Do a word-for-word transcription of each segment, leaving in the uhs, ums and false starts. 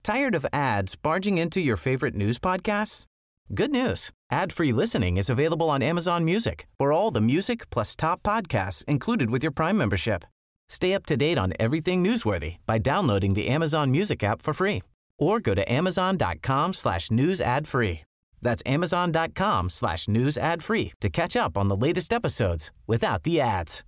Tired of ads barging into your favorite news podcasts? Good news. Ad-free listening is available on Amazon Music for all the music plus top podcasts included with your Prime membership. Stay up to date on everything newsworthy by downloading the Amazon Music app for free or go to amazon.com slash news ad free. That's amazon.com slash news ad free to catch up on the latest episodes without the ads.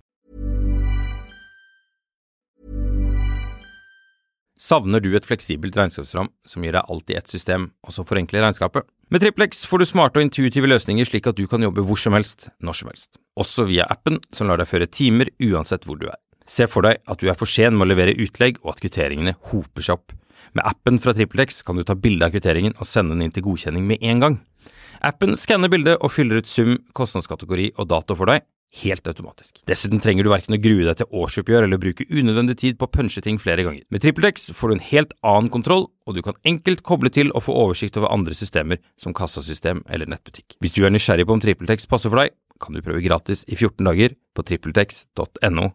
Savner du et fleksibelt regnskapsprogram som gir deg alt i ett system, og som forenkler regnskapet? Med TrippelX får du smarte og intuitive løsninger slik at du kan jobbe hvor som helst, når som helst. Også via appen som lar deg føre timer uansett hvor du er. Se for deg at du er for sen med å levere utlegg og at kvitteringene hoper seg opp. Med appen fra TrippelX kan du ta bilde av kvitteringen og sende den inn til godkjenning med en gang. Appen skanner bildet og fyller ut sum, kostnadskategori og dato for deg, helt automatisk. Dessuten trenger du hverken å grue deg til årsoppgjør eller bruke unødvendig tid på å punche ting flere ganger. Med TrippelX får du en helt annen kontroll, og du kan enkelt koble til og få oversikt over andre systemer som kassasystem eller nettbutikk. Hvis du er nysgjerrig på om TrippelX passer for deg, kan du prøve gratis i fjorten dager på trippeltex punktum no.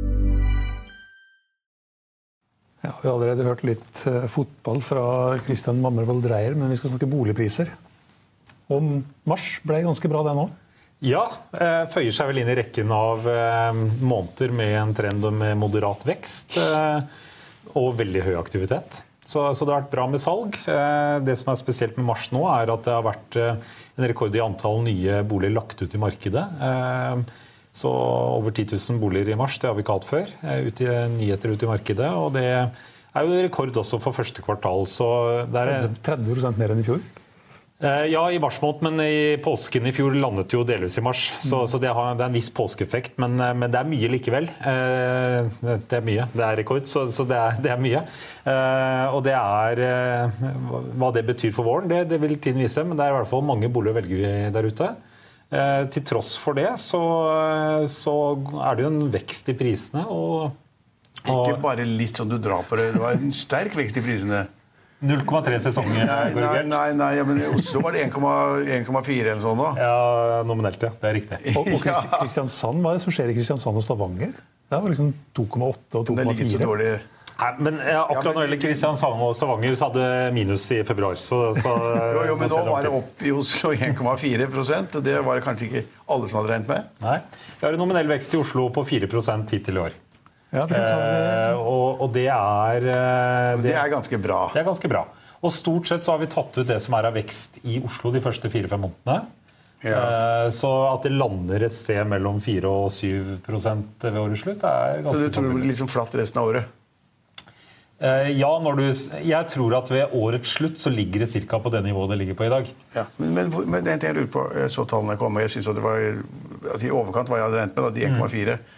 Ja, vi har allerede hørt litt uh, fotball fra Christian Mammervold Dreyer, men vi skal snakke boligpriser. Og mars ble ganske bra det nå. Ja, eh, føyer seg vel inn i rekken av eh, måneder med en trend med moderat vekst eh, og veldig høy aktivitet. Så, så det har vært bra med salg. Eh, det som er spesielt med mars nå er at det har vært eh, en rekord i antall nye boliger lagt ut i markedet. Eh, så over ti tusen boliger i mars, det har vi ikke hatt før, eh, ut i, nyheter ut i markedet. Og det er jo rekord også for første kvartal. Så det er tretti prosent mer enn i fjor? Ja, i mars måned, men i påsken i fjor landet jo delvis i mars. Så, så det, har, det er en viss påskeeffekt, men, men det er mye likevel. Det er mye. Det er rekord, så, så det, er, det er mye. Og det er hva det betyr for våren, det, det vil tiden vise, men det er i hvert fall mange boliger å velge der ute. Til tross for det, så, så er det jo en vekst i prisene. Og, og Ikke bare litt sånn du drar på det, det var en sterk vekst i prisene. null komma tre sesonger. Nei, nei, nei, nei ja, men i Oslo var det en komma fire eller sånn da. Ja, nominelt, ja. Det er riktig. Og, og Kristiansand, hva er det som skjer i Kristiansand og Stavanger? Det var liksom to komma åtte og to komma fire. Det ligger så dårlig. Nei, men ja, akkurat når det gjelder Kristiansand og Stavanger så hadde minus i februar. Så, så, jo, jo, men nå var det opp i Oslo en komma fire prosent, og det var det kanskje ikke alle som hadde regnet med. Nei, vi har en nominell vekst i Oslo på fire prosent hittil i år. Ja, det eh, og, og det er eh, det, det er ganske bra. Det er ganske bra. Og stort sett så har vi tatt ut det som er av vekst i Oslo de første fire-fem månedene. Ja. Eh, så at det lander et sted mellom fire og syv prosent ved årets slutt er ganske sannsynlig. Så du tror det blir liksom flatt resten av året? Eh, ja, når du, jeg tror at ved årets slutt så ligger det cirka på det nivået det ligger på i dag. Ja, men, men, men en ting jeg lurer på, jeg så tallene komme, jeg synes at det var at i overkant hva jeg hadde rent med, da, de en komma fire. Mm.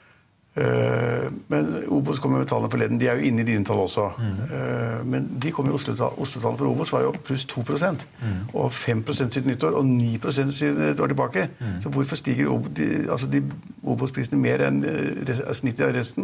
Uh, men Obos kommer med tallene forleden, de er jo inne i dine tall også. Mm. Uh, men de kommer jo Oslo-tallene for Obos var jo pluss to prosent. Mm. Og fem prosent siden nyttår, og ni prosent siden et år tilbake. Mm. Så hvorfor stiger Obos, de, altså de Obos-prisene mer enn uh, snittet av resten?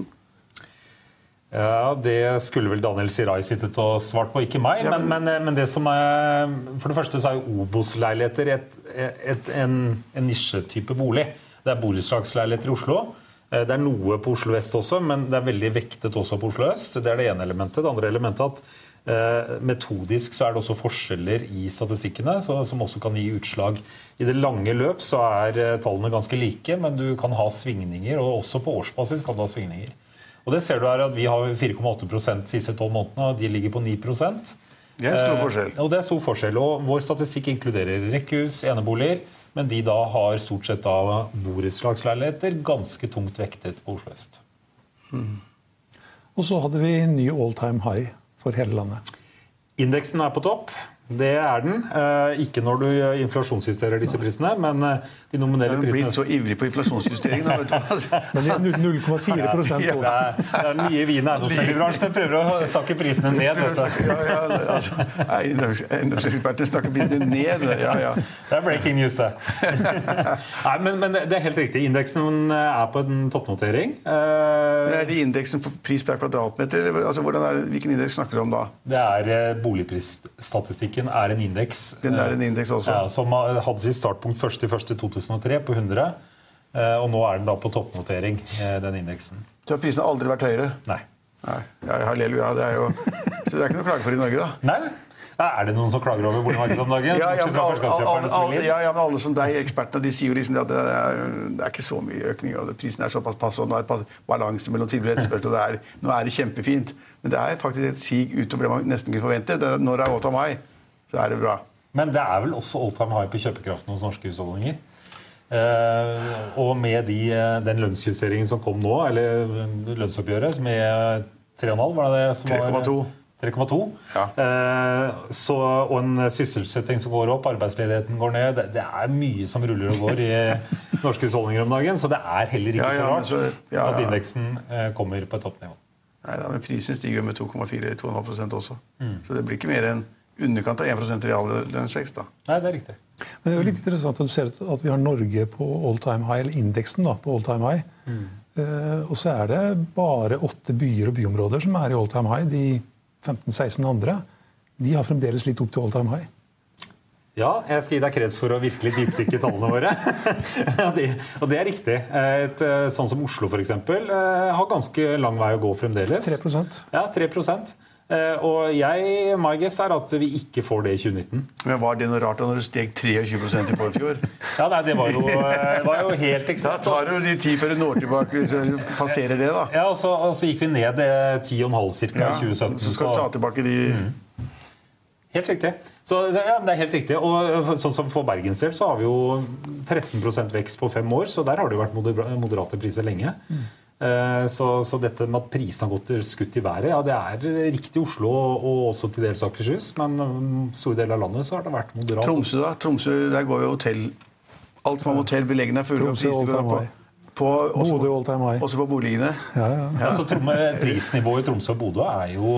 Ja, det skulle vel Daniel Sirai sittet og svart på, ikke meg. Ja, men, men, men, men det som er, for det første så er jo Obos-leiligheter et, et, et, en, en nisjetype bolig. Det er boligslagsleiligheter i Oslo. Det er noe på Oslo Vest også, men det er veldig vektet også på Oslo Øst. Det er det ene elementet. Det andre elementet er at eh, metodisk så er det også forskjeller i statistikkene, så, som også kan gi utslag. I det lange løp så er eh, tallene ganske like, men du kan ha svingninger, og også på årsbasis kan du ha svingninger. Og det ser du her at vi har fire komma åtte prosent de siste tolv månedene, og de ligger på ni prosent. Det er en stor forskjell. Eh, og det er stor forskjell, og vår statistikk inkluderer rekkehus, eneboliger, men de da har stort sett av borettslagsleiligheter ganske tungt vektet på Oslo Øst. Mm. Og så hadde vi en ny all-time high for hele landet. Indeksen er på topp. Det er den. Eh, ikke når du inflasjonsjusterer disse prisene, men de nominelle prisene... Du har blitt så ivrig på inflasjonsjusteringen. Men det er null komma fire prosent. Ja, det, er, det er nye vin og eiendomsmeglerbransjen prøver å sakke prisene ned. Ja, ja, altså, eiendomseksperten snakker prisene ned. Ja, ja. Det er breaking news, det. Nei, men, men det er helt riktig. Indeksen er på en toppnotering. Men er det indeksen for pris per kvadratmeter? Altså, hvordan er det, hvilken indeks snakker du om da? Det er boligprisstatistikk. Er en indeks, Den er en indeks også. Ja, som hadde sitt startpunkt første første to tusen og tre på hundre, og nå er den da på toppnotering, den indeksen. Så har prisene aldri vært høyere? Nei. Nei, ja, halleluja, det er jo... Så det er ikke noe klage for i Norge, da. Nei, er det noen som klager over boligmarkedet om dagen? Ja, ja, men alle, alle, alle, ja, ja, men alle som deg, ekspertene, de sier jo liksom at det er, det er ikke så mye økning, og prisen er såpass pass, og nå er det balanse mellom tilbud og etterspørsel, og det er, nå er det kjempefint. Men det er faktisk et sig utover det man nesten kunne forvente. Det er, når det er all time high, så er det bra. Men det er vel også all time high på kjøpekraften hos norske husholdninger? Eh, og med de, den lønnsjusteringen som kom nå, eller lønnsoppgjøret med tre komma fem, var det det som var... tre komma to. tre komma to. Ja. Eh, så, og en sysselsetting som går opp, arbeidsledigheten går ned. Det, det er mye som ruller og går i norske husholdninger om dagen, så det er heller ikke ja, ja, så rart så, ja, ja. at indeksen eh, kommer på et toppnivå. Nei, da, men prisen stiger med to komma fire til to komma fem prosent også. Mm. Så det blir ikke mer enn underkant av en prosent reallønnsvekst da. Nei, det er riktig. Men det er jo litt interessant at du ser at vi har Norge på all time high, eller indeksen da, på all time high. Mm. Eh, og så er det bare åtte byer og byområder som er i all time high. De femten seksten andre, de har fremdeles litt opp til all time high. Ja, jeg skal gi deg kreds for å virkelig dypdykke tallene våre. det, og det er riktig. Et, sånn som Oslo for eksempel, har ganske lang vei å gå fremdeles. tre prosent. Ja, tre prosent. Og jeg, my guess er at vi ikke får det i tjue nitten. Men var det noe rart da når du steg treogtjue prosent i forfjor? Ja, nei, det var jo, var jo helt eksakt. Da tar det jo de ti før du når tilbake, så passerer det da. Ja, og så, og så gikk vi ned ti komma fem cirka ja, i tjue sytten. Så skal du ta tilbake de... Mm. Helt riktig. Så, ja, det er helt riktig. Og sånn som for Bergens del så har vi jo tretten prosent vekst på fem år, så der har det jo vært moderate priser lenge. Mm. Så, så dette med at prisen har gått skutt i været, ja, det er riktig i Oslo og også til dels Akershus, men store deler av landet så har det vært moderat. Tromsø da? Tromsø, der går jo hotell. Alt som har hotell, beleggene er fulle, og prisene går opp på. På, også, Bodø all time high. Også på boligene. Ja, ja. Ja, så prisnivået i Tromsø og Bodø er jo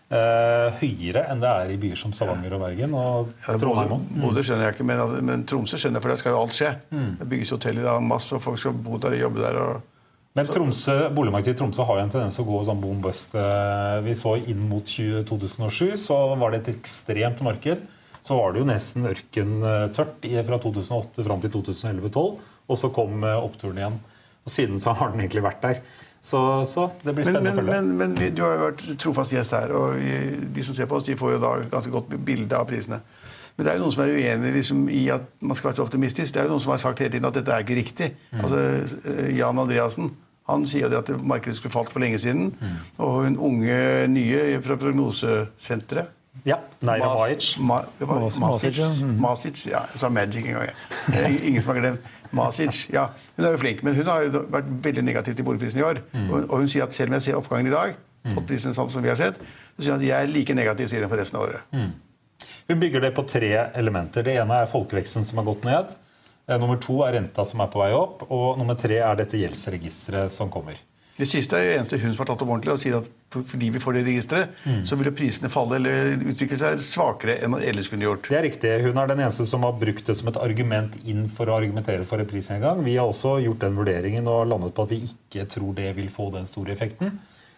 Uh, høyere enn det er i byer som Stavanger og Bergen og ja, Trondheim. Mm. Bodø skjønner jeg ikke, men, men Tromsø skjønner jeg, for det skal jo alt skje. Mm. Det bygges hoteller av masse, og folk skal bo der og jobbe der. Og, men Tromsø, boligmarkedet i Tromsø har jo en tendens å gå sånn boom bust. Uh, vi så inn mot to tusen og sju, så var det et ekstremt marked. Så var det jo nesten ørkentørt fra to tusen og åtte frem til to tusen og elleve tolv, og så kom uh, oppturen igjen. Og siden så har den egentlig vært der. Så, så det blir spennende men, men, å følge. Men, men vi, du har jo vært trofast gjest her, og vi, de som ser på oss, de får jo da ganske godt bilde av prisene. Men det er jo noen som er uenig liksom, i at man skal være så optimistisk. Det er jo noen som har sagt hele tiden at dette er ikke riktig. Mm. Altså, Jan Andreasen, han sier jo at markedet skulle falt for lenge siden, mm. og hun unge nye fra prognosesenteret. Ja, Naira Majic. Ma, Masic, Masic, ja, jeg sa Magic en gang. Ingen som har glemt. Masic, ja. Hun er jo flink, men hun har jo vært veldig negativ til boligprisen i år. Mm. Og, og hun sier at selv om jeg ser oppgangen i dag, mm. prisen samt som vi har sett, så sier hun at jeg er like negativ sier hun for resten av året. Mm. Hun bygger det på tre elementer. Det ene er folkeveksten som har gått ned. Nummer to er renta som er på vei opp. Og nummer tre er dette gjeldsregistret som kommer. Det siste er jo eneste hun som har tatt opp ordentlig og sier at fordi vi får det registret, mm. så vil prisene falle eller utvikle seg svakere enn man ellers kunne gjort. Det er riktig. Hun er den eneste som har brukt det som et argument inn for å argumentere for en prisnedgang. Vi har også gjort den vurderingen og landet på at vi ikke tror det vil få den store effekten.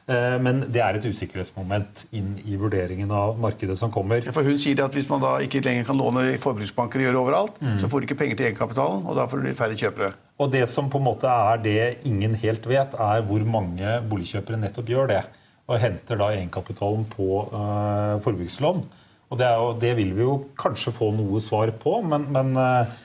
Men det er et usikkerhetsmoment inn i vurderingen av markedet som kommer. Ja, for hun sier det at hvis man da ikke lenger kan låne i forbruksbanker og gjøre overalt, mm. så får de ikke penger til egenkapitalen, og da får de færre kjøpere. Og det som på en måte er det ingen helt vet, er hvor mange boligkjøpere nettopp gjør det, og henter da egenkapitalen på uh, forbrukslån. Og det, er jo, det vil vi jo kanskje få noe svar på, men, men uh,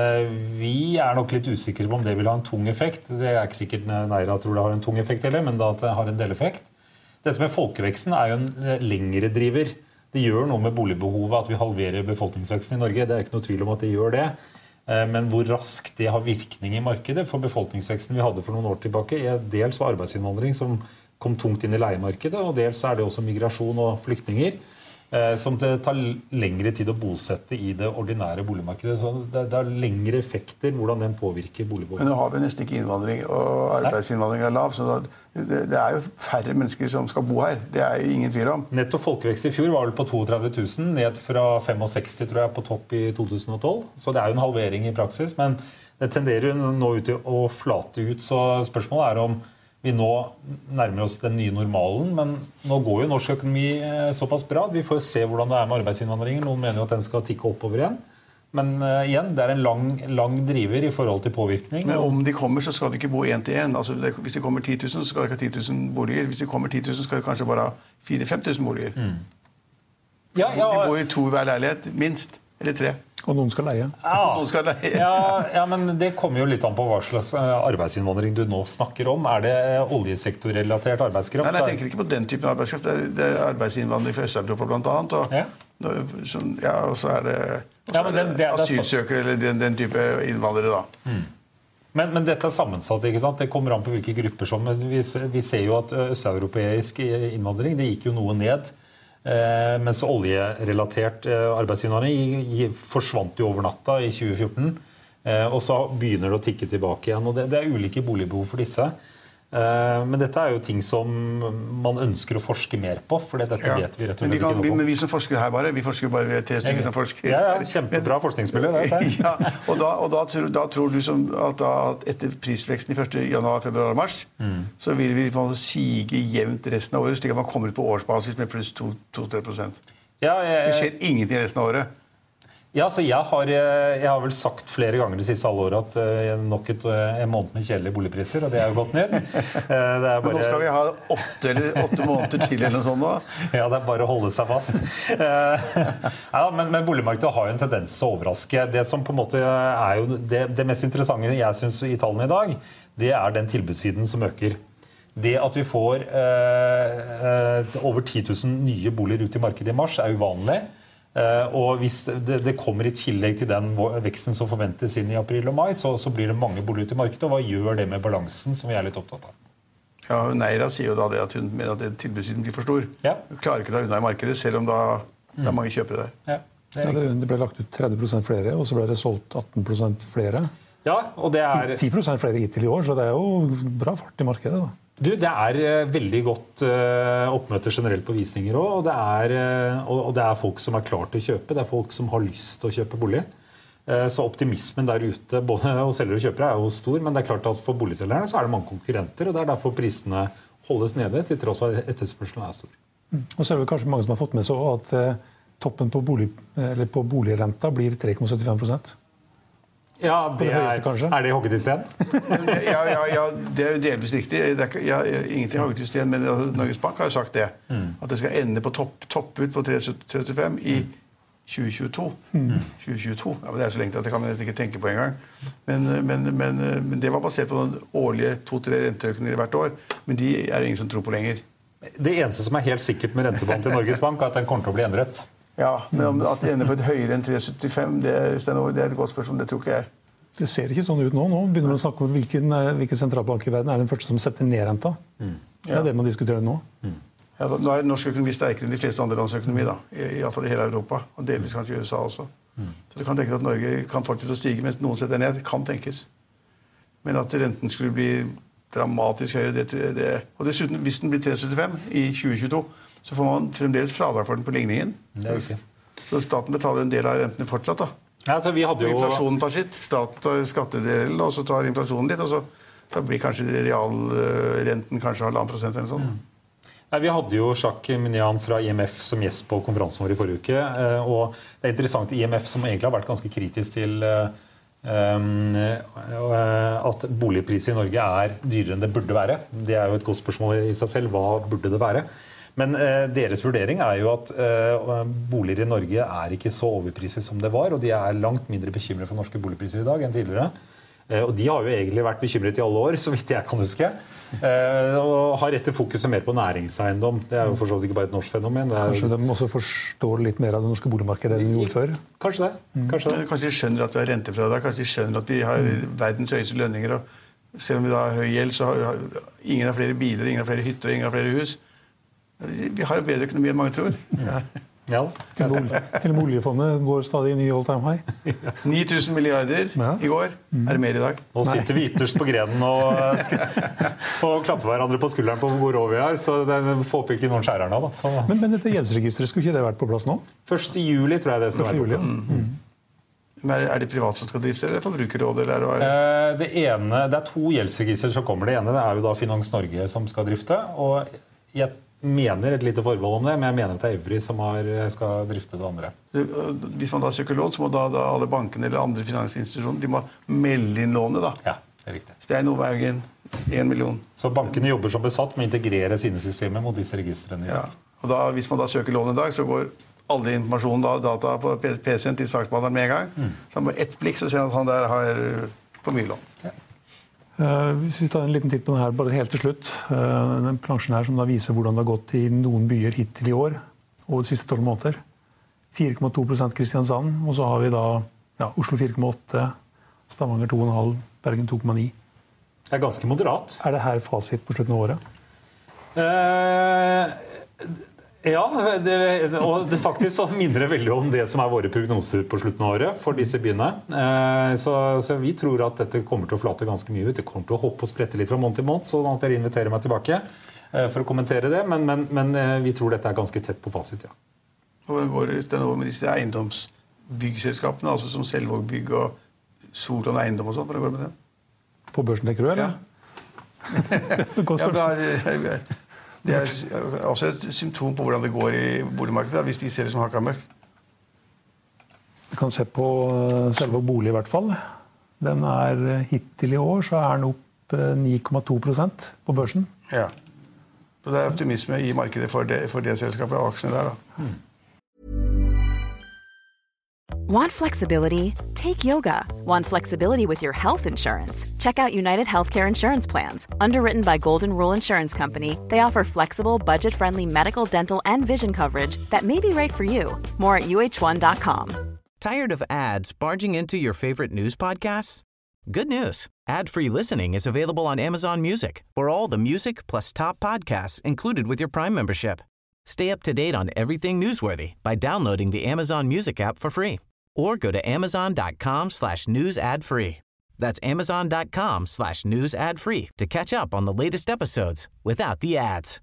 vi er nok litt usikre på om det vil ha en tung effekt. Det er ikke sikkert Naira tror det har en tung effekt heller, men da at det har en deleffekt. Dette med folkeveksten er jo en lengre driver. Det gjør noe med boligbehovet at vi halverer befolkningsveksten i Norge. Det er ikke noe tvil om at det gjør det. Men hvor raskt det har virkning i markedet for befolkningsveksten vi hadde for noen år tilbake, er dels var arbeidsinnvandring som kom tungt inn i leiemarkedet, og dels er det også migrasjon og flyktninger, som det tar lengre tid å bosette i det ordinære boligmarkedet. Så det, det er lengre effekter hvordan den påvirker boligbehovet. Men nå har vi nesten ikke innvandring, og arbeidsinnvandring er lav, så det, det er jo færre mennesker som skal bo her. Det er jo ingen tvil om. Netto folkevekst i fjor var vel på trettito tusen, ned fra sekstifem tror jeg på topp i to tusen og tolv. Så det er jo en halvering i praksis, men det tenderer jo nå ut til å flate ut, så spørsmålet er om vi nå nærmer oss den nye normalen, men nå går jo norsk økonomi såpass bra. Vi får se hvordan det er med arbeidsinnvandringen. Noen mener jo at den skal tikke oppover igjen. Men uh, igjen, det er en lang, lang driver i forhold til påvirkning. Men om de kommer, så skal de ikke bo en til en. Altså, det, hvis de kommer ti tusen, så skal de ikke ha ti tusen boliger. Hvis de kommer ti tusen, så skal de kanskje bare ha fire til fem tusen boliger. Mm. Ja, ja, de bor i to hver leilighet, minst. Eller tre. Og noen skal leie. Ja, noen skal leie. ja, ja, men det kommer jo litt an på hva slags arbeidsinnvandring du nå snakker om. Er det oljesektorrelatert arbeidskraft? Nei, nei, jeg tenker ikke på den typen arbeidskraft. Det er, det er arbeidsinnvandring fra Øst-Europa blant annet. Og, ja. Så, ja, og så er det, så ja, er det, den, det asylsøkere eller den, den type innvandrere da. Mm. Men, men dette er sammensatt, ikke sant? Det kommer an på hvilke grupper som... Vi, vi ser jo at østeuropeisk innvandring, det gikk jo noe ned. Eh, mens oljerelatert eh, arbeidsinnvandring forsvant jo over natta i tjue fjorten, eh, og så begynner det å tikke tilbake igjen, og det, det er ulike boligbehov for disse. Eh, men dette er jo ting som man ønsker å forske mer på, for dette ja. vet vi rett og slett ikke noe på. Men vi som forsker her bare, vi forsker bare ved tre stykker som forsker. Ja, ja, kjempebra forskningsmiljø, det er det. Ja, og da, og da, tror, da tror du som at, da, at etter prisveksten i første januar, februar og mars, mm. så vil vi på en måte sige jevnt resten av året, slik at man kommer ut på årsbasis med pluss to til tre prosent. Ja, jeg, det skjer ingenting resten av året. Ja, så jeg har, jeg har vel sagt flere ganger de siste halve året at uh, nok et, uh, en måned med kjedelige boligpriser, og det er jo godt nytt. Uh, det er bare... Men nå skal vi ha åtte, eller, åtte måneder til eller noe sånt nå. Ja, det er bare å holde seg fast. Uh, ja, men, men boligmarkedet har jo en tendens til å overraske. Det som på en måte er jo det, det mest interessante jeg synes i tallene i dag, det er den tilbudssiden som øker. Det at vi får uh, uh, over ti tusen nye boliger ut i markedet i mars er uvanlig. Uh, og hvis det, det kommer i tillegg til den veksten som forventes inn i april og mai, så, så blir det mange boliger ut i markedet, og hva gjør det med balansen som vi er litt opptatt av? Ja, Neira sier jo da det at hun mener at tilbudssiden blir for stor. Ja. Hun klarer ikke å ta unna i markedet, selv om da mm. det er mange kjøpere der. Ja, det, ja, det, det ble lagt ut tretti prosent flere, og så ble det solgt atten prosent flere. Ja, og det er... ti prosent flere hittil i år, så det er jo bra fart i markedet da. Du, det er uh, veldig godt uh, oppmøte generelt på visninger også, og det, er, uh, og, og det er folk som er klar til å kjøpe, det er folk som har lyst til å kjøpe bolig. Uh, så optimismen der ute, både hos selgere og kjøpere, er jo stor, men det er klart at for boligselgerne så er det mange konkurrenter, og det er derfor prisene holdes nede, til tross av at etterspørselen er stor. Mm. Og så er det kanskje mange som har fått med så at uh, toppen på, bolig, eller på boligrenta blir tre komma syttifem prosent. Ja, det, det høyeste, er, er det hogget i sten? ja, ja, ja, det er jo delvis riktig. Det er, ja, ingenting hogget i sten, men Norges Bank har jo sagt det. Mm. At det skal ende på topp, topp ut på tre komma trettifem i tjue tjueto. Mm. tjue tjueto. Ja, men det er så lenge at det kan man ikke tenke på engang. Men, men, men, men det var basert på noen årlige to-tre renteøkninger hvert år. Men de er det ingen som tror på lenger. Det eneste som er helt sikkert med rentebånd til Norges Bank, er at den kommer til å bli endret. Ja, men om at det ender på et høyere enn tre komma syttifem, det, det er et godt spørsmål, det tror ikke jeg. Det ser ikke sånn ut nå. Nå begynner man å snakke om hvilken, hvilken sentralbank i verden er den første som setter ned renta. Mm. Det er ja. det man diskuterer nå. Mm. Ja, nå er norsk økonomi sterkere enn de fleste andre lands økonomi, da. I, i alle fall i hele Europa, og delvis kanskje i U S A også. Mm. Så du kan tenke at Norge kan fortsette å stige, mens noen setter ned, kan tenkes. Men at renten skulle bli dramatisk høyere, det, det, og dessuten, hvis den blir tre komma syttifem i tjue tjueto, så får man fremdeles fradrag for den på ligningen. Det er ikke. Så staten betaler en del av rentene fortsatt, da. Ja, altså, vi hadde jo... Inflasjonen tar sitt, staten tar skattedelen, og så tar inflasjonen litt, og så da blir kanskje realrenten kanskje halvannen prosent eller sånn. Mm. Nei, vi hadde jo Jacques Minian fra I M F som gjest på konferansen vår i forrige uke, og det er interessant I M F som egentlig har vært ganske kritisk til um, at boligpriser i Norge er dyrere enn det burde være. Det er jo et godt spørsmål i seg selv, hva burde det være? Men eh, deres vurdering er jo at eh, boliger i Norge er ikke så overpriset som det var, og de er langt mindre bekymret for norske boligpriser i dag enn tidligere. Eh, og de har jo egentlig vært bekymret i alle år, så vidt jeg kan huske. Eh, og har rettet fokuset mer på næringseiendom. Det er jo for så vidt ikke bare et norsk fenomen. Er... Kanskje de også forstår litt mer av det norske boligmarkedet enn de gjorde før? Kanskje det. Mm. Kanskje, det. Kanskje de skjønner at vi har rentefradrag, kanskje de skjønner at vi har mm. verdens høyeste lønninger, og selv om vi da har høy gjeld, så har ingen har flere biler, ingen har flere hytter, ingen har flere hus. Vi har bedre økonomi enn mange tror. Ja. Ja. Til, til oljefondet går stadig ny all time high. ni tusen milliarder ja. I går. Mm. Er det mer i dag? Nå sitter vi ytterst på grenen og, og klapper hverandre på skulderen på hvor rå vi er, så det får ikke noen skjærer nå. Da. Men, men dette gjeldsregisteret, skulle ikke det vært på plass nå? første juli tror jeg det skal være på plass. Mm. Mm. Men er det privat som skal drifte, eller Forbrukerrådet? Eller er det? Det, ene, det er to gjeldsregister som kommer. Det ene det er jo da Finans Norge som skal drifte, og jeg mener et lite forbehold om det, men jeg mener at det er Evry som har, skal drifte det andre. Hvis man da søker lån, så må da, da alle bankene eller andre finansinstitusjoner de må melde inn lånet da. Ja, det er riktig. Stein Ovehaugen, en million. Så bankene jobber som besatt med å integrere sine systemer mot disse registrene. Ja. Og da, hvis man da søker lån i dag, så går alle informasjonen da, data på P C-en til saksbehandleren med en gang. Mm. Så med ett blikk så ser man at han der har for mye lån. Ja. Uh, hvis vi tar en liten titt på den her, bare helt til slutt. Uh, den plansjen her som da viser hvordan det har gått i noen byer hittil i år, og de siste tolv måneder. fire komma to prosent Kristiansand, og så har vi da ja, Oslo fire komma åtte, Stavanger to komma fem, Bergen to komma ni. Det er ganske moderat. Er det her fasit på slutten av året? Uh, ja, det, og det faktisk så minner det veldig om det som er våre prognoser på slutten av året for disse byene. Uh, så, så vi tror at dette kommer til å flate ganske mye ut. Det kommer til å hoppe og sprette litt fra måned til måned, sånn at dere inviterer meg tilbake uh, for å kommentere det. Men, men, men uh, vi tror dette er ganske tett på fasit, ja. Hvordan går det nå med disse eiendomsbyggselskapene, altså som Selvåg Bygg og Solon Eiendom og sånn? Hvordan går det med dem? På børsen tenker du, eller? Ja. ja det er også et symptom på hvordan det går i boligmarkedet, hvis de ser det som hakka møkk. Vi kan se på Selvåg Bolig i hvert fall. Den er hittil i år, så er den opp ni komma to prosent på børsen. Ja. Så det er optimisme i markedet for det, for det selskapet og aksjene der da. Hmm. Want flexibility? Take yoga. Want flexibility with your health insurance? Check out United Healthcare Insurance Plans. Underwritten by Golden Rule Insurance Company, they offer flexible, budget-friendly medical, dental, and vision coverage that may be right for you. More at U H one dot com. Tired of ads barging into your favorite news podcasts? Good news. Ad-free listening is available on Amazon Music for all the music plus top podcasts included with your Prime membership. Stay up to date on everything newsworthy by downloading the Amazon Music app for free. Or go to amazon.com slash news ad free. That's amazon.com slash news ad free to catch up on the latest episodes without the ads.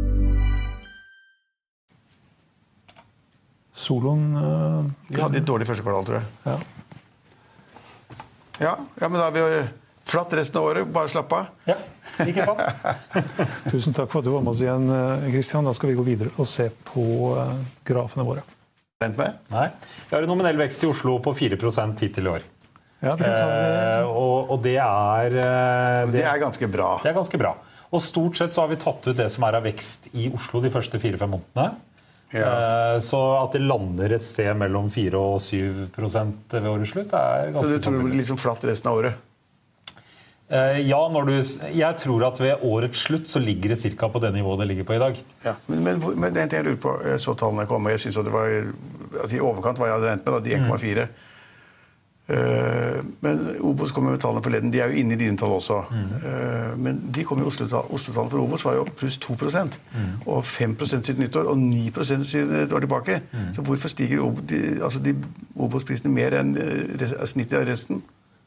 Solon uh, De hadde et dårlig første kvartal, tror jeg. Ja. Ja, ja, men da har vi flatt resten av året. Bare slapp av. Ja, ikke sant? Tusen takk for at du var med oss igjen, Kristian. Da skal vi gå videre og se på uh, grafene våre. Med? Nei. Vi har en nominell vekst i Oslo på fire prosent hittil i år. Ja, det, eh, og, og det er eh, det, det er ganske bra. Det er ganske bra. Og stort sett så har vi tatt ut det som er av vekst i Oslo de første fire-fem månedene. Ja. Eh, så at det lander et sted mellom fire og syv prosent ved årets slutt er ganske sannsynlig. Så du tror det blir liksom flatt resten av året? Eh, ja, når du, jeg tror at ved årets slutt så ligger det cirka på det nivået det ligger på i dag. Ja, men, men, men det er en ting jeg lurer på. Jeg så tallene komme. Jeg synes at det var at i overkant hva jeg hadde regnet med, da, de en komma fire. Mm. Uh, men Obos kommer med tallene forleden. De er jo inne i dine tall også. Mm. Uh, men de kom i Oslo-tallene for Obos var jo pluss to prosent. Mm. Og fem prosent siden nyttår, og ni prosent siden et år tilbake. Mm. Så hvorfor stiger Obos, de, altså de Obos-prisene mer enn snittet av resten?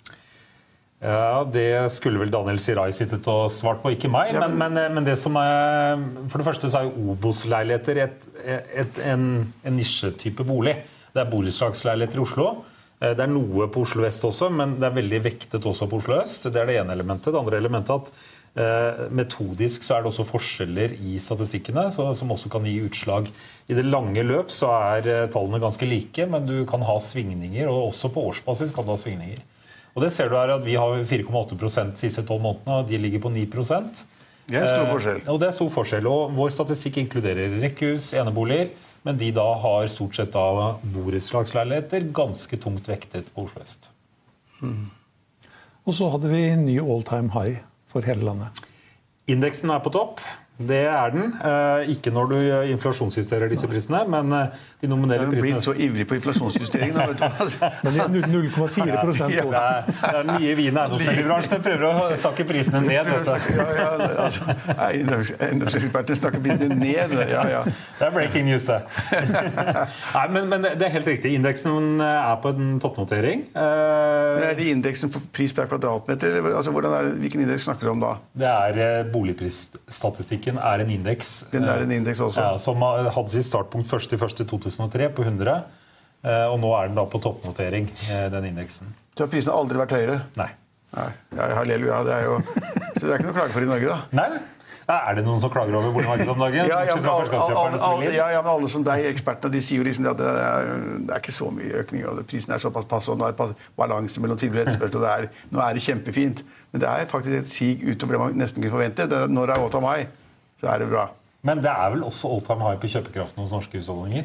Ja, det skulle vel Daniel Sirai sittet og svart på, ikke meg. Ja, men, men, men, men det som er, for det første så er jo Obos-leiligheter et, et, en, en nisjetype bolig. Det er borettslagsleiligheter i Oslo. Det er noe på Oslo Vest også, men det er veldig vektet også på Oslo Øst. Det er det ene elementet. Det andre elementet er at eh, metodisk så er det også forskjeller i statistikkene, så, som også kan gi utslag. I det lange løp så er eh, tallene ganske like, men du kan ha svingninger, og også på årsbasis kan du ha svingninger. Og det ser du her at vi har fire komma åtte prosent de siste tolv månedene, og de ligger på ni prosent. Det er stor forskjell. Eh, og det er stor forskjell, og vår statistikk inkluderer rekkehus, eneboliger, men de da har stort sett da borettslagsleiligheter ganske tungt vektet på Oslo Øst. Mm. Og så hadde vi ny all-time high for hele landet. Indeksen er på topp. Det er den. Eh, ikke når du inflasjonsjusterer disse prisene, men de nominelle prisene... Du har blitt så ivrig på inflasjonsjustering nå, vet du. Men det er null komma fire prosent på. Ja, det er mye vin i eiendomsmeglerbransjen. Jeg prøver å snakke prisene ned. Ja, ja, altså, eiendomseksperten snakker prisene ned. Ja, ja. Det er breaking news, det. Nei, men, men det er helt riktig. Indeksen er på en toppnotering. Men er det indeksen på pris per kvadratmeter? Eller, altså, hvordan er det, hvilken indeks snakker du om da? Det er boligprisstatistikken. Er en indeks, Den er en indeks også. Ja, som hadde sitt startpunkt første første to tusen og tre på hundre, og nå er den da på toppnotering, den indeksen. Så har prisene aldri vært høyere? Nei. Nei, ja, halleluja, det er jo... Så det er ikke noe å klage for i Norge da? Nei, Er det noen som klager over boligmarkedet om dagen? Ja, ja, men alle, alle, alle, ja, ja, men alle som deg, ekspertene, de sier jo liksom at det er, det er ikke så mye økning, og prisen er såpass pass, og nå er det balanse mellom tilbud og etterspørsel, og det er, nå er det kjempefint. Men det er faktisk et sig utover det man nesten kunne forvente. Det er, når det er all time high, så er det bra. Men det er vel også all time high på kjøpekraften hos norske husholdninger?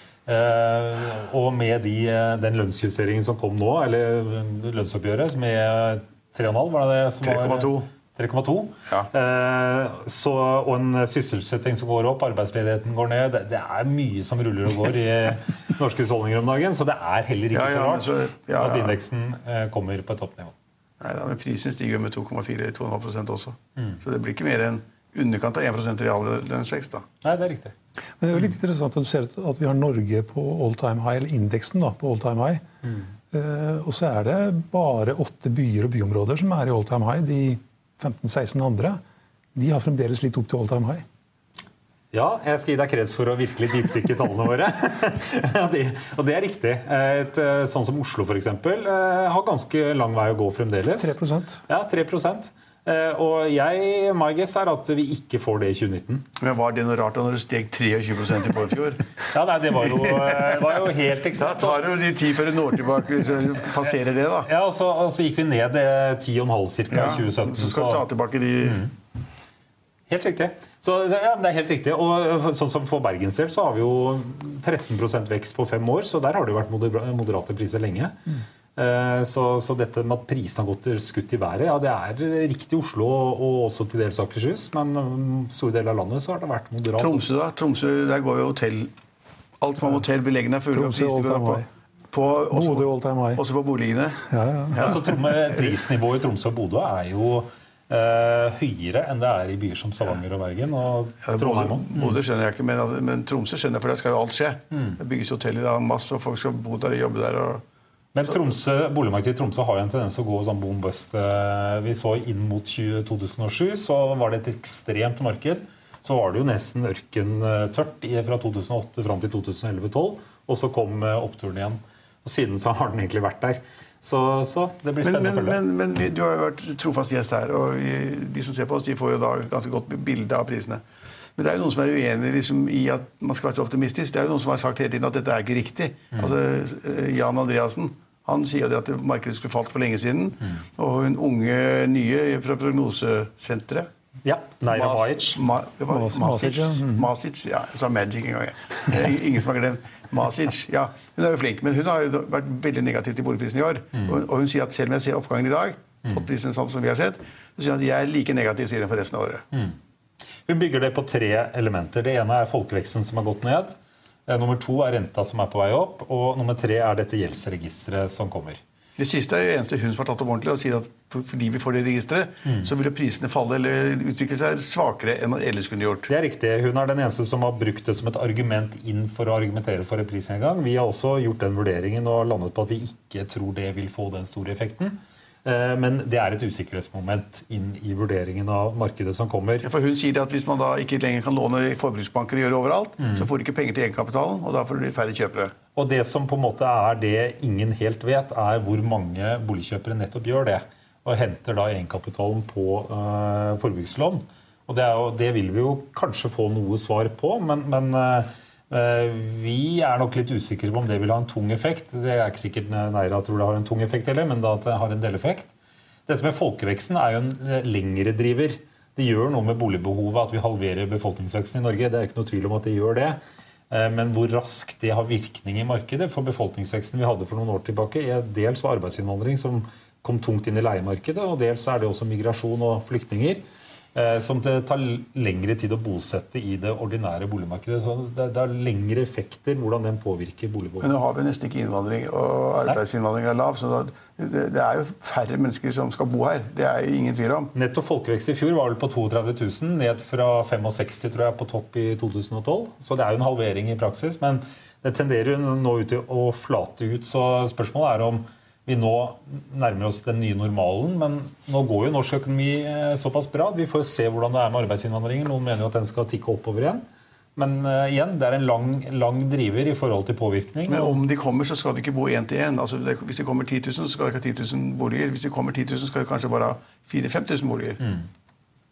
Eh, og med de, den lønnsjusteringen som kom nå, eller lønnsoppgjøret med tre komma fem, var det det som var? tre komma to. tre komma to. Ja. Eh, så, og en sysselsetting som går opp, arbeidsledigheten går ned. Det, det er mye som ruller og går i norske husholdninger om dagen, så det er heller ikke ja, ja, så rart så, ja, ja. at indeksen eh, kommer på et toppnivå. Nei, da, men prisen stiger med to komma fire til to komma fem prosent også. Mm. Så det blir ikke mer enn underkant av en prosent reallønnsvekst da. Nei, det er riktig. Men det er jo litt interessant at du ser at vi har Norge på all time high, eller indeksen da, på all time high. Mm. Uh, og så er det bare åtte byer og byområder som er i all time high. De femten seksten andre, de har fremdeles litt opp til all time high. Ja, jeg skal gi deg kreds for å virkelig dypdykke i tallene våre. det, og det er riktig. Et, sånn som Oslo for eksempel, har ganske lang vei å gå fremdeles. tre prosent. Ja, tre prosent. Og jeg, my guess er at vi ikke får det i tjue nitten. Men var det noe rart når det steg tjuetre prosent i fjor? Ja, nei, det var jo, var jo helt ekstremt. Da tar det jo de ti før det når tilbake, så passerer det da. Ja, og så, og så gikk vi ned ti komma fem cirka ja, i tjue sytten. Så skal vi ta tilbake de... Mm. Helt riktig. Så, ja, det er helt riktig. Og sånn som for Bergens del så har vi jo tretten prosent vekst på fem år, så der har det jo vært moderate priser lenge. Mm. Så, så dette med at prisen har gått skutt i været, ja, det er riktig i Oslo og også til dels Akershus, men stor del av landet så har det vært moderat. Tromsø da? Tromsø, der går jo hotell. Alt som har hotell beleggende fulle. Tromsø all time high. På, også, Bodø all time high. Også på boligene. Ja, ja. Ja, så prisnivået i Tromsø og Bodø er jo eh, høyere enn det er i byer som Stavanger og Bergen og ja, Bodø, Bodø skjønner jeg ikke, men, men Tromsø skjønner jeg, for det skal jo alt skje. Mm. Det bygges hotell i dag, masse, og folk skal bo der og jobbe der og Men Tromsø, boligmarkedet i Tromsø har jo en tendens å gå sånn boom bust. Vi så inn mot to tusen og sju, så var det et ekstremt marked. Så var det jo nesten ørkentørt fra to tusen og åtte fram til to tusen og elleve tolv, og så kom oppturen igjen. Og siden så har den egentlig vært der. Så, så det blir spennende men, å følge. Men, men, men du har jo vært trofast gjest her, og de som ser på oss, de får jo da ganske godt bilde av prisene. Men det er jo noen som er uenig liksom, i at man skal være så optimistisk. Det er jo noen som har sagt hele tiden at dette er ikke riktig. Mm. Altså, Jan Andreasen, han sier at markedet skulle falt for lenge siden. Mm. Og hun unge nye fra prognosesenteret. Ja, Naira Masic. Ma, Masic, Masic, ja, jeg sa Magic en gang. Ingen som har glemt. Masic, ja. Hun er jo flink, men hun har jo vært veldig negativ til boligprisen i år. Mm. Og, og hun sier at selv om jeg ser oppgangen i dag, fått prisen samt som vi har sett, så sier hun at jeg er like negativ sier hun for resten av året. Mm. Vi bygger det på tre elementer. Det ene er folkeveksten som har gått ned. Nummer to er renta som er på vei opp, og nummer tre er dette gjeldsregistret som kommer. Det siste er jo eneste hun som har tatt opp ordentlig og sier at fordi vi får det registret, mm. så vil jo prisene falle eller utvikle seg svakere enn man ellers kunne gjort. Det er riktig. Hun er den eneste som har brukt det som et argument inn for å argumentere for en prisnedgang. Vi har også gjort den vurderingen og landet på at vi ikke tror det vil få den store effekten. Men det er et usikkerhetsmoment inn i vurderingen av markedet som kommer. Ja, for hun sier at hvis man da ikke lenger kan låne i forbruksbanker og gjøre overalt, mm. så får de ikke penger til egenkapitalen, og da får de færre kjøpere. Og det som på en måte er det ingen helt vet, er hvor mange boligkjøpere nettopp gjør det, og henter da egenkapitalen på uh, forbrukslån. Og det, er jo, det vil vi jo kanskje få noe svar på, men, men uh, vi er nok litt usikre på om det vil ha en tung effekt. Det er ikke sikkert Naira tror det har en tung effekt heller, men da at det har en deleffekt. Dette med folkeveksten er jo en lengre driver. Det gjør noe med boligbehovet at vi halverer befolkningsveksten i Norge. Det er ikke noe tvil om at det gjør det. Men hvor raskt det har virkning i markedet for befolkningsveksten vi hadde for noen år tilbake, er dels var arbeidsinnvandring som kom tungt inn i leiemarkedet, og dels er det også migrasjon og flyktninger. Som det tar lengre tid å bosette i det ordinære boligmarkedet. Så det, det er lengre effekter hvordan den påvirker boligbehovet. Men nå har vi nesten ikke innvandring, og arbeidsinnvandring er lav, så det, det er jo færre mennesker som skal bo her. Det er jo ingen tvil om. Netto folkevekst i fjor var vel på trettito tusen, ned fra sekstifem tror jeg på topp i to tusen og tolv. Så det er jo en halvering i praksis, men det tenderer jo nå ut til å flate ut. Så spørsmålet er om vi nå nærmer oss den nye normalen, men nå går jo norsk økonomi såpass bra. Vi får se hvordan det er med arbeidsinnvandringen. Noen mener jo at den skal tikke oppover igjen. Men uh, igjen, det er en lang, lang driver i forhold til påvirkning. Men om de kommer, så skal de ikke bo en til en. Altså, det, hvis det kommer ti tusen, så skal det ikke ha ti tusen boliger. Hvis det kommer ti tusen, så skal det kanskje bare ha fire til fem tusen boliger. Mm.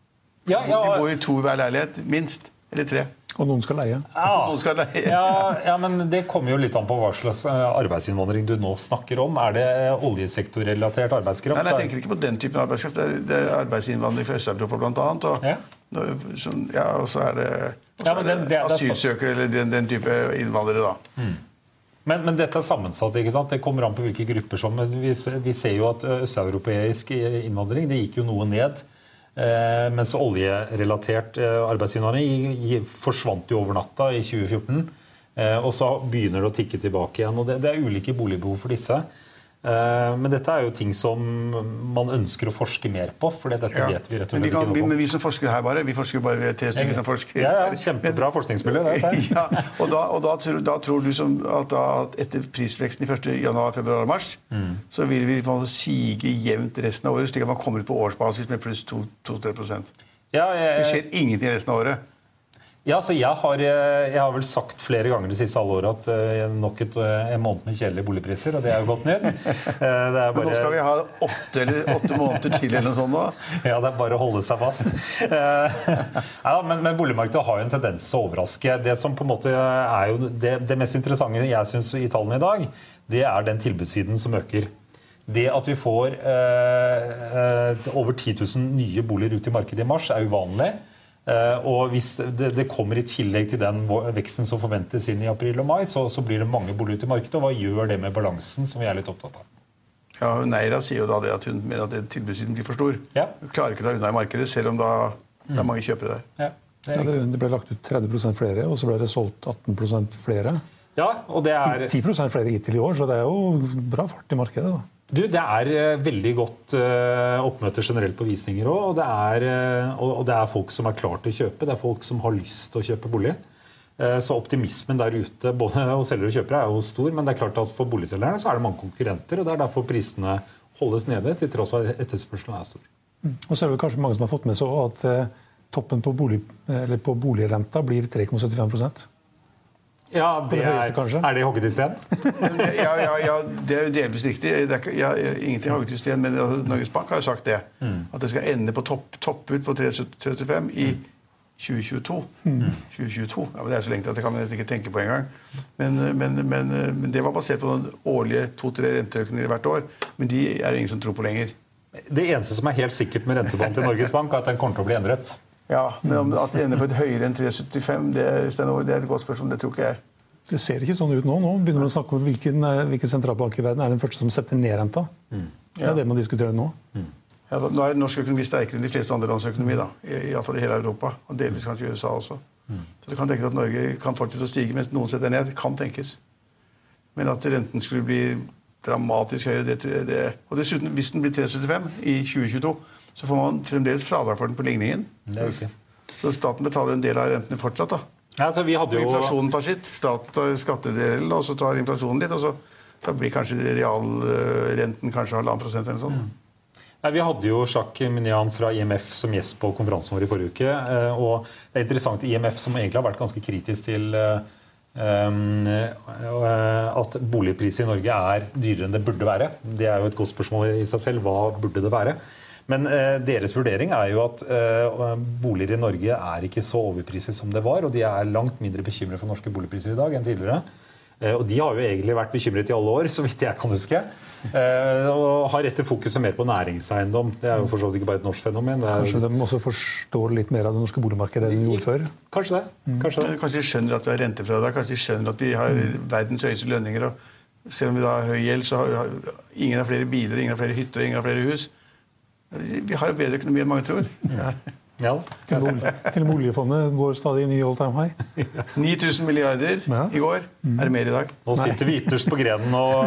Ja, ja. De bor i to hver leilighet, minst. Eller tre. Og noen skal leie. Ja. Noen skal leie. Ja, ja, men det kommer jo litt an på hva slags arbeidsinnvandring du nå snakker om. Er det oljesektorrelatert arbeidskraft? Nei, nei, jeg tenker ikke på den typen arbeidskraft. Det er, det er arbeidsinnvandring fra Øst-Europa blant annet. Og, ja. Sånn, ja, og så er det, ja, er det, det asylsøkere eller den, den type innvandrere da. Mm. Men, men dette er sammensatt, ikke sant? Det kommer an på hvilke grupper som... Vi, vi ser jo at østeuropeisk innvandring, det gikk jo noe ned. Eh, mens oljerelatert eh, arbeidsinnvandring forsvant jo over natta i tjue fjorten. Eh, og så begynner det å tikke tilbake igjen. Og det, det er ulike boligbehov for disse. Eh, men dette er jo ting som man ønsker å forske mer på, for dette ja. vet vi rett og slett ikke noe på. Men vi som forsker her bare, vi forsker bare ved tre stykker som forsker. Ja, ja, kjempebra forskningsmiljø. Det ja, og da, og da, tror, da tror du som at, da, at etter prisveksten i første januar, februar og mars, mm. så vil vi på en måte sige jevnt resten av året, slik at man kommer ut på årsbasis med pluss to til tre prosent. Ja, jeg, det skjer ingenting resten av året. Ja, så jeg har, jeg har vel sagt flere ganger det siste halve året at nok et, en måned med kjedelige boligpriser, og det er jo godt nytt. Det er bare... Men nå skal vi ha åtte, eller åtte måneder til eller noe sånt da? Ja, det er bare å holde seg fast. Ja, men, men boligmarkedet har jo en tendens til å overraske. Det som på en måte er jo det, det mest interessante jeg synes i tallene i dag, det er den tilbudssiden som øker. Det at vi får eh, over ti tusen nye boliger ut i markedet i mars er uvanlig. Uh, og hvis det, det kommer i tillegg til den veksten som forventes inn i april og mai, så, så blir det mange boliger ut i markedet, og hva gjør det med balansen som vi er litt opptatt av? Ja, Neira sier jo da det at hun mener at tilbudssiden blir for stor. Ja. Hun klarer ikke å ta unna i markedet, selv om da mm. det er mange kjøpere der. Ja, det, er ja, det, det ble lagt ut tretti prosent flere, og så ble det solgt atten prosent flere. Ja, og det er... ti prosent flere hittil i år, så det er jo bra fart i markedet da. Du, det er veldig godt uh, oppmøte generelt på visninger også, og det, er, uh, og det er folk som er klar til å kjøpe, det er folk som har lyst til å kjøpe bolig. Uh, så optimismen der ute, både hos selgere og kjøpere, er jo stor, men det er klart at for boligselgerne så er det mange konkurrenter, og det er derfor prisene holdes nede til tross for at etterspørselen er stor. Mm. Og så er det kanskje mange som har fått med seg at uh, toppen på, bolig, eller på boligrenta blir tre komma syttifem prosent. Ja, det er, er det hogget i sten? ja, ja, ja, det er jo delvis riktig. Det er, ja, ingenting hogget i sten, men Norges Bank har jo sagt det. Mm. At det skal ende på topp, topp ut på tre komma trettifem i tjue tjueto. Mm. tjue tjueto. Ja, det er så lenge at det kan man ikke tenke på en gang. Men, men, men, men det var basert på noen årlige to-tre renteøkninger hvert år. Men de er det ingen som tror på lenger. Det eneste som er helt sikkert med rentebanen til Norges Bank, er at den kommer til å bli endret. Ja, men om at det ender på et høyere enn tre komma syttifem, det, det er et godt spørsmål, det tror ikke jeg. Det ser ikke sånn ut nå. Nå begynner man å snakke om hvilken, hvilken sentralbank i verden er den første som setter ned renta. Mm. Det er det man diskuterer nå. Mm. Ja, da, nå er norsk økonomi sterkere enn de fleste andre lands økonomi, da. I, i hvert fall i hele Europa, og delvis kanskje i U S A også. Mm. Så det kan tenkes at Norge kan fortsette å stige mens noen setter ned, kan tenkes. Men at renten skulle bli dramatisk høyere, det, det, og dessuten, hvis den blir tre komma syttifem i tjue tjueto, så får man fremdeles fradrag for den på ligningen. Det er riktig. Så staten betaler en del av rentene fortsatt da. Ja, altså, vi hadde jo... Inflasjonen tar sitt, staten tar skattedelen, og så tar inflasjonen litt, og så da blir kanskje realrenten kanskje halvannen prosent eller sånn. Mm. Ja, vi hadde jo Jacques Minian fra I M F som gjest på konferansen vår i forrige uke, og det er interessant, I M F som egentlig har vært ganske kritisk til um, at boligpriser i Norge er dyrere enn det burde være. Det er jo et godt spørsmål i seg selv, hva burde det være? Men eh, deres vurdering er jo at eh, boliger i Norge er ikke så overpriset som det var, og de er langt mindre bekymret for norske boligpriser i dag enn tidligere. Eh, og de har jo egentlig vært bekymret i alle år, så vidt jeg kan huske. Eh, og har rettet fokuset mer på næringseiendom. Det er jo for så vidt ikke bare et norsk fenomen. Det er... Kanskje de også forstår litt mer av det norske boligmarkedet enn de gjorde før? Kanskje det. Mm. Kanskje, det. Kanskje de skjønner at vi har rentefradrag, kanskje de skjønner at vi har mm. verdens høyeste lønninger, og selv om vi da har høy gjeld, så har ingen har flere biler, ingen har flere hytter, ingen har flere hus. Vi har jo bedre økonomi enn mange tror. Ja. Ja. Til og med oljefondet går stadig i ny all time high. ni tusen milliarder ja. I går. Mm. Er det mer i dag? Nå sitter vi ytterst på grenen og,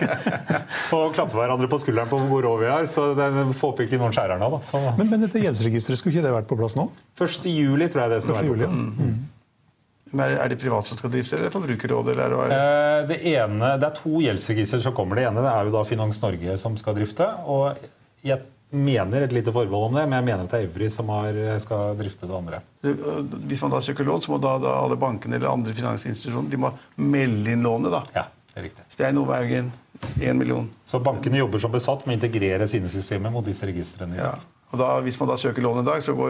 og klapper hverandre på skulderen på hvor rå vi er, så det får ikke noen skjærerne da. Så. Men, men dette gjeldsregisteret, skulle ikke det vært på plass nå? første juli tror jeg det skal være på plass. Mm. Mm. Men er det privat som skal drifte, eller Forbrukerrådet? Eller er det? Det, ene, det er to gjeldsregister som kommer. Det ene det er jo da Finans Norge som skal drifte, og jeg mener et lite forbehold om det, men jeg mener at det er Evry som har, skal drifte det andre. Hvis man da søker lån, så må da, da alle bankene eller andre finansinstitusjoner, de må melde inn lånet da. Ja, det er riktig. Stein Ovehaugen, en million. Så bankene jobber som besatt med å integrere sine systemer mot disse registrene. Ja, og da, hvis man da søker lån i dag, så går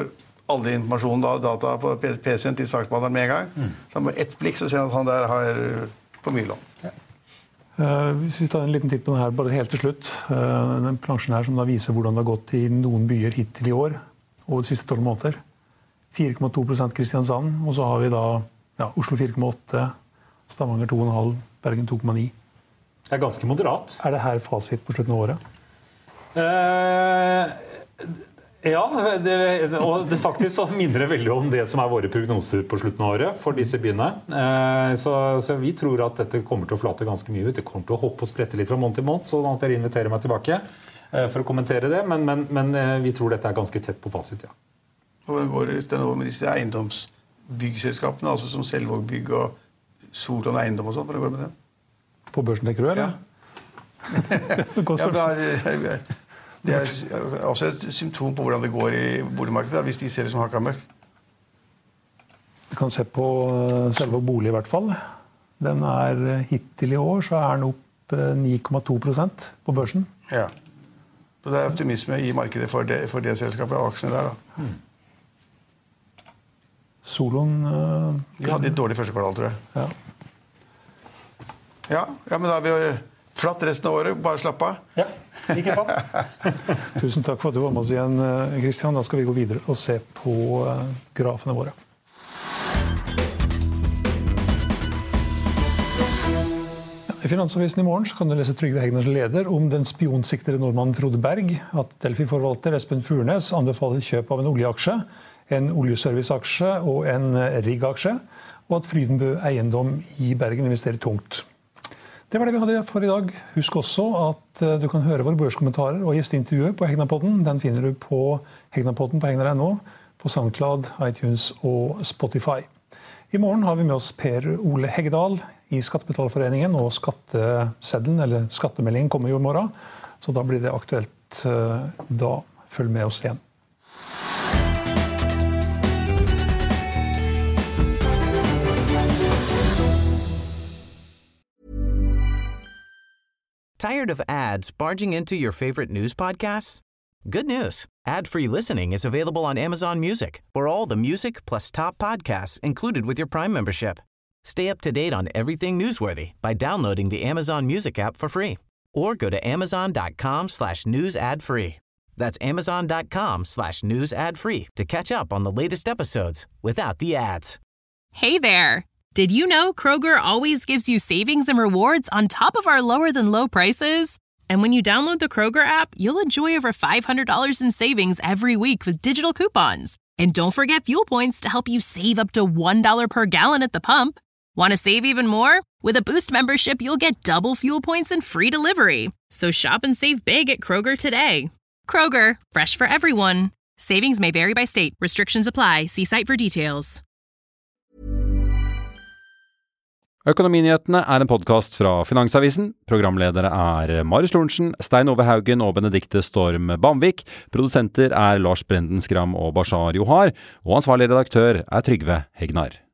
alle informasjon, da, data på P C-en til saksbehandleren med en gang. Mm. Så med ett blikk så ser han at han der har for mye lån. Ja. Uh, hvis vi tar en liten titt på den her, bare helt til slutt. Uh, den plansjen her som da viser hvordan det har gått i noen byer hittil i år, og de siste tolv måneder. fire komma to prosent Kristiansand, og så har vi da ja, Oslo fire komma åtte, Stavanger to komma fem, Bergen to komma ni. Det er ganske moderat. Er det her fasit på slutten av året? Uh, ja, det, og det faktisk så minner det veldig om det som er våre prognoser på slutten av året for disse byene. Uh, så, så vi tror at dette kommer til å flate ganske mye ut. Det kommer til å hoppe og sprette litt fra måned til måned, sånn at dere inviterer meg tilbake uh, for å kommentere det. Men, men, men uh, vi tror dette er ganske tett på fasit, ja. Hvordan går det nå med disse eiendomsbyggselskapene, altså som Selvåg Bygg og Solon Eiendom og sånn? Hvordan går det med dem? På børsen tenker du, eller? Ja. ja, det er også et symptom på hvordan det går i boligmarkedet, hvis de ser det som hakka møkk. Vi kan se på Selvåg Bolig i hvert fall. Den er hittil i år, så er den opp ni komma to prosent på børsen. Ja. Så det er optimisme i markedet for det, for det selskapet og aksjene der, da. Mm. Solon... Uh, de hadde et dårlig første kvartal, tror jeg. Ja. Ja, ja, men da har vi jo flatt resten av året. Bare slapp av. Ja, ikke sant. Tusen takk for at du var med oss igjen, Kristian. Da skal vi gå videre og se på grafene våre. Ja, I Finansavisen i morgen så kan du lese Trygve Hegnars leder om den spionsiktede nordmannen Frode Berg, at Delfi-forvalter Espen Furnes anbefaler kjøp av en oljeaksje, en oljeserviceaksje og en riggaksje, og at Frydenbø Eiendom i Bergen investerer tungt. Det var det vi hadde for i dag. Husk også at du kan høre våre børskommentarer og gjesteintervjuer på Hegnapodden. Den finner du på Hegnapodden på hegnar punktum no, på SoundCloud, iTunes og Spotify. I morgen har vi med oss Per Ole Heggedal i Skattebetalerforeningen, og skatteseddelen, eller skattemeldingen, kommer jo i morgen. Så da blir det aktuelt da. Følg med oss igjen. Tired of ads barging into your favorite news podcasts? Good news. Ad-free listening is available on Amazon Music for all the music plus top podcasts included with your Prime membership. Stay up to date on everything newsworthy by downloading the Amazon Music app for free or go to amazon.com slash news ad free. That's amazon.com slash news ad free to catch up on the latest episodes without the ads. Hey there. Did you know Kroger always gives you savings and rewards on top of our lower-than-low prices? And when you download the Kroger app, you'll enjoy over five hundred dollars in savings every week with digital coupons. And don't forget fuel points to help you save up to one dollar per gallon at the pump. Want to save even more? With a Boost membership, you'll get double fuel points and free delivery. So shop and save big at Kroger today. Kroger, fresh for everyone. Savings may vary by state. Restrictions apply. See site for details. Økonominyhetene er en podcast fra Finansavisen. Programledere er Marius Lorentzen, Stein Ove Haugen og Benedikte Storm Bamvik. Produsenter er Lars Brenden Skram og Bashar Johar. Og ansvarlig redaktør er Trygve Hegnar.